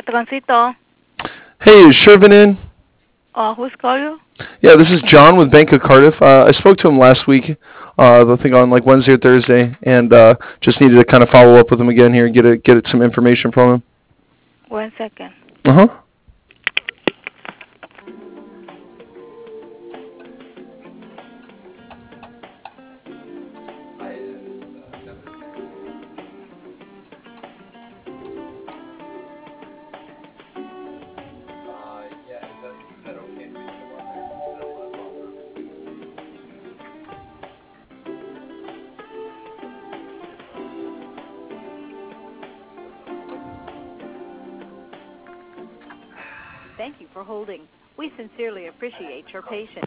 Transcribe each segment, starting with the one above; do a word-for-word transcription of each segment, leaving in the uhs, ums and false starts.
Patroncito. Hey, is Shervin in? Uh, who's calling? Yeah, this is John with Bank of Cardiff. Uh, I spoke to him last week, uh, I think on like Wednesday or Thursday, and uh, just needed to kind of follow up with him again here and get a, get it, some information from him. One second. Uh huh. Thank you for holding. We sincerely appreciate your patience.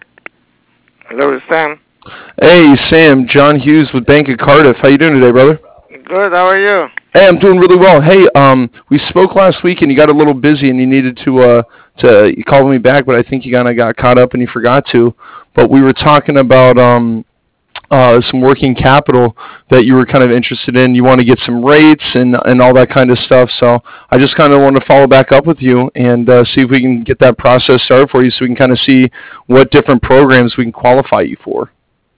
Hello, it's Sam. Hey, Sam. John Hughes with Bank of Cardiff. How you doing today, brother? Good. How are you? Hey, I'm doing really well. Hey, um, we spoke last week and you got a little busy and you needed to uh to you called me back, but I think you kind of got caught up and you forgot to. But we were talking about um uh some working capital that you were kind of interested in. You want to get some rates and and all that kind of stuff. So I just kind of want to follow back up with you and uh, see if we can get that process started for you, so we can kind of see what different programs we can qualify you for.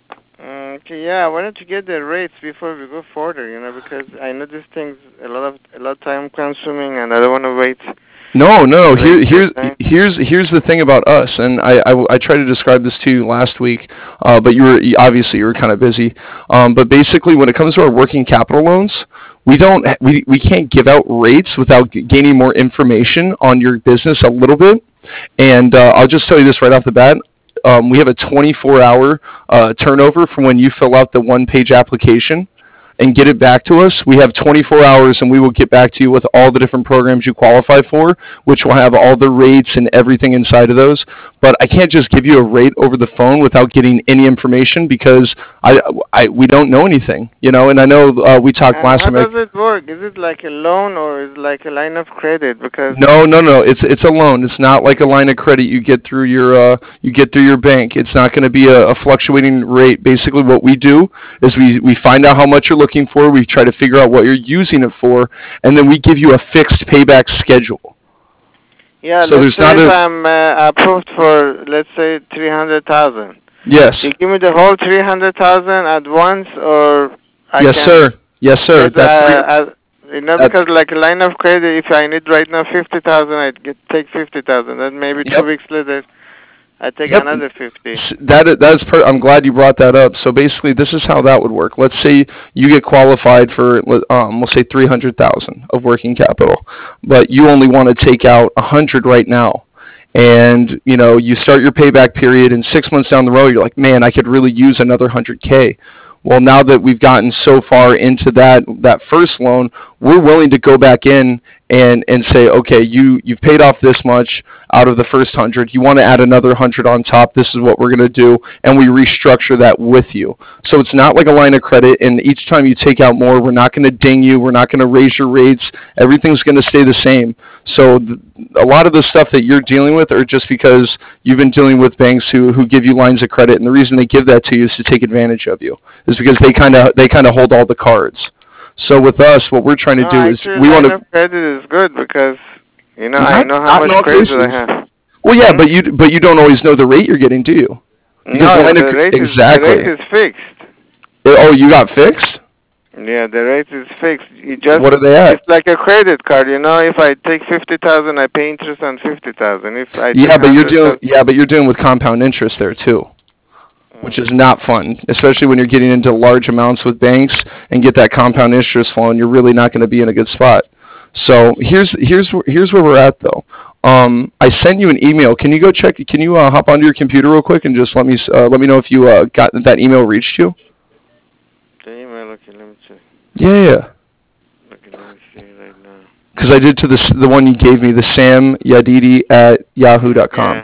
Mm, Okay, yeah, I wanted to get the rates before we go further, you know, because I know this thing's a lot of a lot of time consuming, and I don't want to wait. No, no. Here, Wait here's this time. here's here's the thing about us, and I, I, I tried to describe this to you last week, uh, but you were you- obviously you were kind of busy. Um, but basically, when it comes to our working capital loans, we don't we, we can't give out rates without g- gaining more information on your business a little bit. And uh, I'll just tell you this right off the bat. Um, we have a twenty-four hour uh, turnover from when you fill out the one page application and get it back to us. We have twenty-four hours and we will get back to you with all the different programs you qualify for, which will have all the rates and everything inside of those. But I can't just give you a rate over the phone without getting any information because I, I we don't know anything, you know. And I know uh, we talked And last how time. I, does it work? Is it like a loan or is it like a line of credit? Because no, no, no. It's it's a loan. It's not like a line of credit you get through your uh, you get through your bank. It's not going to be a, a fluctuating rate. Basically, what we do is we we find out how much you're looking for. We try to figure out what you're using it for, and then we give you a fixed payback schedule. yeah, So let's there's say not if a I'm uh, approved for let's say three hundred thousand, yes, you give me the whole three hundred thousand at once, or I yes, can sir, yes, sir. get That three uh, uh, you know, that because like a line of credit, if I need right now fifty thousand, I get take fifty thousand. Then maybe two yep. weeks later, I take Yep. another fifty. S- That that's per- I'm glad you brought that up. So basically, this is how that would work. Let's say you get qualified for, let- um, we'll say three hundred thousand of working capital, but you only want to take out a hundred right now. And you know, you start your payback period, and six months down the road, you're like, man, I could really use another hundred k. Well, now that we've gotten so far into that that first loan, we're willing to go back in and and say, okay, you you've paid off this much out of the first hundred. You want to add another hundred on top. This is what we're going to do, and we restructure that with you. So it's not like a line of credit. And each time you take out more, we're not going to ding you. We're not going to raise your rates. Everything's going to stay the same. So th- a lot of the stuff that you're dealing with are just because you've been dealing with banks who who give you lines of credit, and the reason they give that to you is to take advantage of you. Is because they kind of they kind of hold all the cards. So with us, what we're trying to No, do is actually, we want line to of credit is good because you know I not know how not in much all credit I cases. have. Well, yeah, Hmm? but you but you don't always know the rate you're getting, do you? Because No, line of the cre- rate is the rate exactly. is fixed. Oh, you got fixed? Yeah, the rate is fixed. You just What are they at? it's like a credit card. You know, if I take fifty thousand, I pay interest on fifty thousand. If I take Yeah, but you're hundred dealing thousand, yeah, but you're dealing with compound interest there too, which is not fun, especially when you're getting into large amounts with banks and get that compound interest flowing. You're really not going to be in a good spot. So here's here's wh- here's where we're at though. Um, I sent you an email. Can you go check? Can you uh, hop onto your computer real quick and just let me s- uh, let me know if you uh, got that email reached you? the email. Okay, let me check. Yeah, yeah. Okay, let me see right now. Because I did to the s- the one you gave me, the Sam Yadidi at yahoo dot com. Yeah.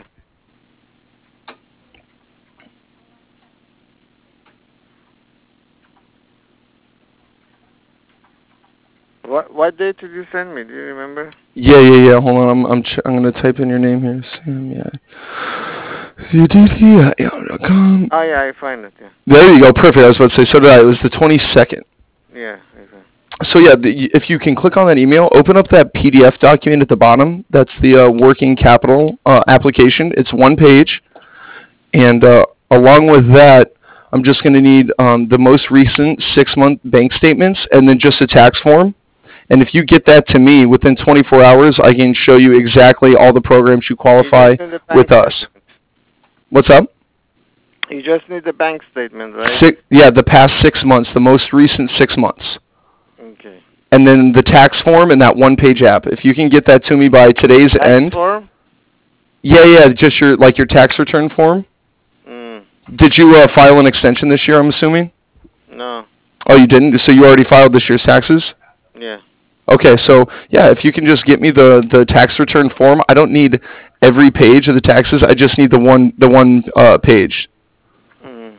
What what date did you send me? Do you remember? Yeah, yeah, yeah. Hold on, I'm I'm ch- I'm gonna type in your name here, Sam. Yeah, Yadidi at yahoo dot com. Oh yeah, I find it. Yeah. There you go. Perfect. I was about to say so did I. It was the twenty-second. Yeah. I found- So yeah, the, if you can click on that email, open up that P D F document at the bottom. That's the uh, working capital uh, application. It's one page, and uh, along with that, I'm just going to need um, the most recent six-month bank statements, and then just a tax form. And if you get that to me within twenty-four hours, I can show you exactly all the programs you qualify You just need the bank with us. statement. What's up? You just need the bank statement, right? Six, yeah, the past six months, the most recent six months. Okay. And then the tax form and that one-page app. If you can get that to me by today's Tax end. form? Yeah, yeah, just your like your tax return form. Mm, Did you uh, file an extension this year, I'm assuming? no. Oh, you didn't? So you already filed this year's taxes? Yeah. Okay, so yeah, if you can just get me the, the tax return form, I don't need every page of the taxes. I just need the one the one uh, page. Mm.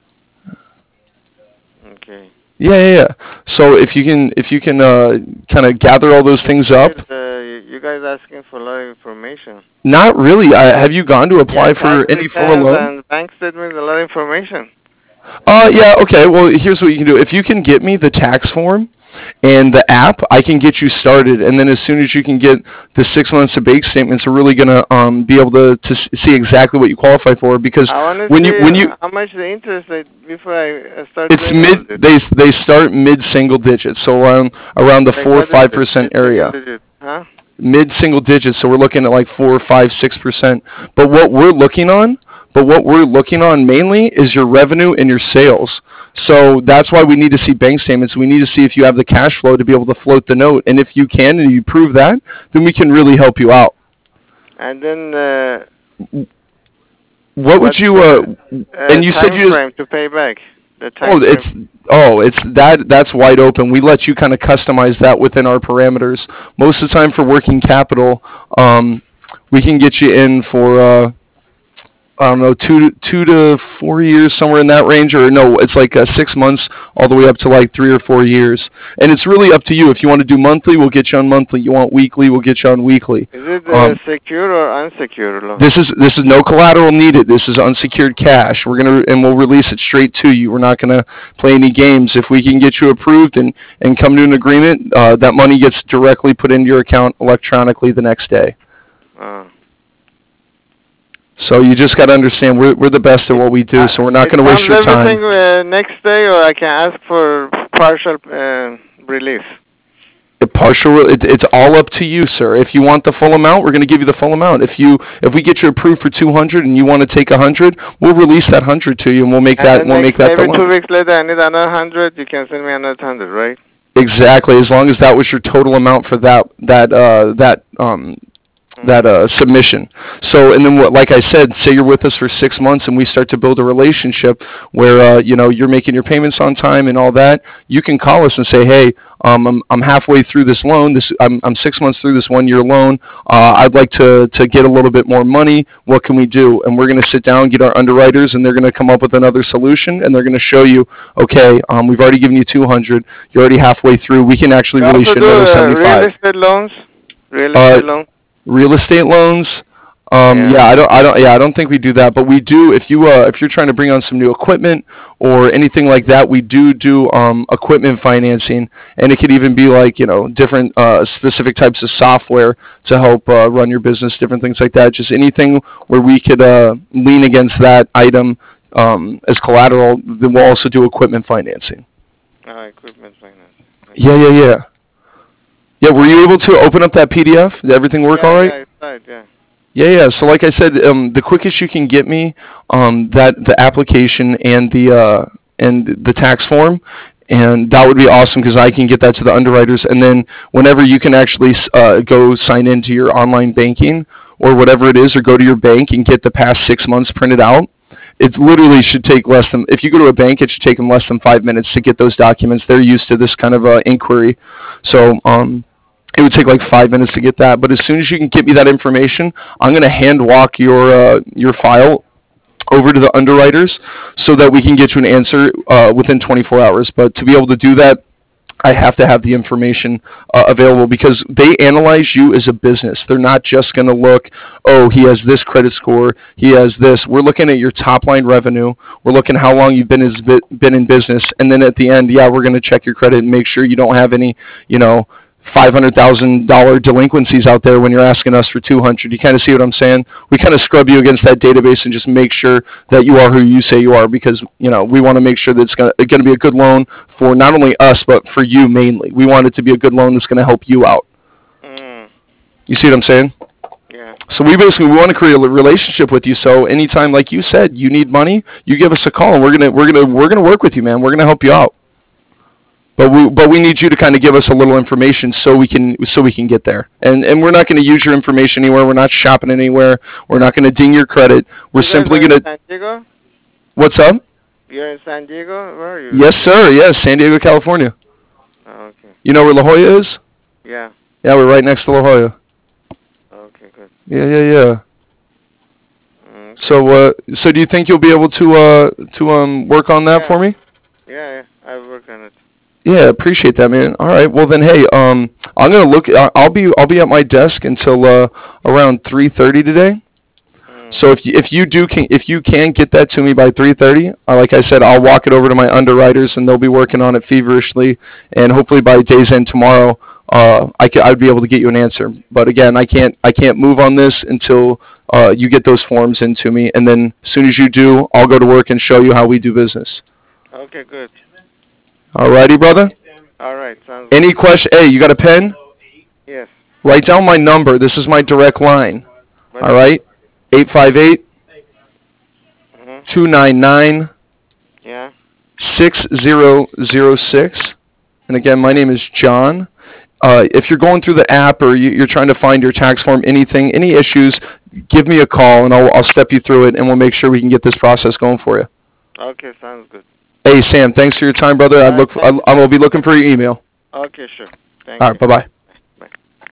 Okay. Yeah, yeah, yeah. So if you can if you can uh, kind of gather all those things up. Uh, you guys asking for a lot of information. Not really. I, have you gone to apply Yeah, for tax any form of returns loan? and bank statements, a lot of information. Uh, yeah, okay. Well, here's what you can do. If you can get me the tax form and the app, I can get you started. And then as soon as you can get the six months of bank statements, we're really gonna um be able to to s- see exactly what you qualify for. Because I want to when see you when you how much the interest rate before I uh, start it's doing all mid this. they they start mid single digits, so around around the Like four or what is five it? percent Single area. digit, huh? Mid single digits, so we're looking at like four, five, six percent. But what we're looking on, but what we're looking on mainly is your revenue and your sales. So that's why we need to see bank statements. We need to see if you have the cash flow to be able to float the note. And if you can and you prove that, then we can really help you out. And then uh, What would what's you? Uh, the uh, and you said time you. frame to pay back? The time Oh, frame. it's oh, it's that that's wide open. We let you kind of customize that within our parameters. Most of the time for working capital, um, we can get you in for. Uh, I don't know, two to, two to four years, somewhere in that range, or no, it's like uh, six months all the way up to like three or four years. And it's really up to you. If you want to do monthly, we'll get you on monthly. You want weekly, we'll get you on weekly. Is it uh, Um, secure or unsecured loan? this is this is no collateral needed. This is unsecured cash. We're gonna and we'll release it straight to you. We're not gonna play any games. If we can get you approved and and come to an agreement, uh, that money gets directly put into your account electronically the next day. Uh, So you just got to understand we're we're the best at what we do. So we're not it going to waste comes your everything time. uh, next day, or I can ask for partial uh, release. The partial, it, it's all up to you, sir. If you want the full amount, we're going to give you the full amount. If you, if we get you approved for two hundred and you want to take a hundred, we'll release that hundred to you, and we'll make And that, then we'll next, make that the maybe two loan. weeks later, I need another hundred. You can send me another hundred, right? Exactly, as long as that was your total amount for that, that, uh, that, um, that uh, submission. So, and then what, like I said, say you're with us for six months and we start to build a relationship where, uh, you know, you're making your payments on time and all that. You can call us and say, hey, um, I'm, I'm halfway through this loan. This, I'm, I'm six months through this one year loan. Uh, I'd like to, to get a little bit more money. What can we do? And we're going to sit down, get our underwriters, and they're going to come up with another solution. And they're going to show you, okay, um, we've already given you two hundred. You're already halfway through. We can actually You release also you do another uh, real seventy-five. estate loans. Real Uh, estate loans. Real estate loans. Um, Yeah. yeah, I don't, I don't, yeah, I don't think we do that, but we do. If you, uh, if you're trying to bring on some new equipment or anything like that, we do do um, equipment financing, and it could even be like you know different uh, specific types of software to help uh, run your business, different things like that. Just anything where we could uh, lean against that item um, as collateral. Then we'll also do equipment financing. Oh, equipment finance. Okay. Yeah, yeah, yeah. Yeah, were you able to open up that P D F? Did everything work yeah, all right? Yeah, it's right. Yeah. Yeah, yeah. So like I said, um, the quickest you can get me um, that the application and the uh, and the tax form, and that would be awesome because I can get that to the underwriters. And then whenever you can actually uh, go sign into your online banking or whatever it is, or go to your bank and get the past six months printed out. It literally should take less than, if you go to a bank, it should take them less than five minutes to get those documents. They're used to this kind of uh, inquiry. So um, it would take like five minutes to get that. But as soon as you can get me that information, I'm going to hand walk your uh, your file over to the underwriters so that we can get you an answer uh, within twenty-four hours. But to be able to do that, I have to have the information uh, available because they analyze you as a business. They're not just going to look, oh, he has this credit score, he has this. We're looking at your top line revenue. We're looking how long you've been as been in business, and then at the end, yeah, we're going to check your credit and make sure you don't have any, you know, five hundred thousand dollars delinquencies out there when you're asking us for two hundred. You kind of see what I'm saying? We kind of scrub you against that database and just make sure that you are who you say you are because, you know, we want to make sure that it's going to be a good loan for not only us, but for you mainly. We want it to be a good loan that's going to help you out. Mm. You see what I'm saying? Yeah. So we basically we want to create a relationship with you. So anytime, like you said, you need money, you give us a call and we're gonna we're gonna we're gonna work with you, man. We're gonna help you out. But we but we need you to kind of give us a little information so we can so we can get there. And and we're not going to use your information anywhere. We're not shopping anywhere. We're not going to ding your credit. We're You guys simply are in going to. San Diego? What's up? You're in San Diego? Where are you? Yes, sir. Yes, San Diego, California. Oh, okay. You know where La Jolla is? Yeah. Yeah, we're right next to La Jolla. Okay, good. Yeah, yeah, yeah. Mm, So uh, so do you think you'll be able to uh to um work on that Yeah. for me? yeah, yeah. I work on it. Yeah, appreciate that, man. All right. Well, then, hey, um, I'm gonna look. I- I'll be I'll be at my desk until uh around three thirty today. Mm. So if you, if you do can if you can get that to me by three thirty, uh, like I said, I'll walk it over to my underwriters and they'll be working on it feverishly, and hopefully by day's end tomorrow, uh, I could I'd be able to get you an answer. But again, I can't I can't move on this until uh you get those forms into me, and then as soon as you do, I'll go to work and show you how we do business. Okay, good. Alrighty, brother. All right, sounds good. Any question? Hey, you got a pen? Yes. Write down my number. This is my direct line. What- All right, eight five eight, Mhm. two nine nine, Yeah. six zero zero six. And again, my name is John. Uh, if you're going through the app or you, you're trying to find your tax form, anything, any issues, give me a call and I'll, I'll step you through it, and we'll make sure we can get this process going for you. Okay, sounds good. Hey, Sam, thanks for your time, brother. I look, I, I will be looking for your email. Okay, sure. Thank All you. right, bye bye.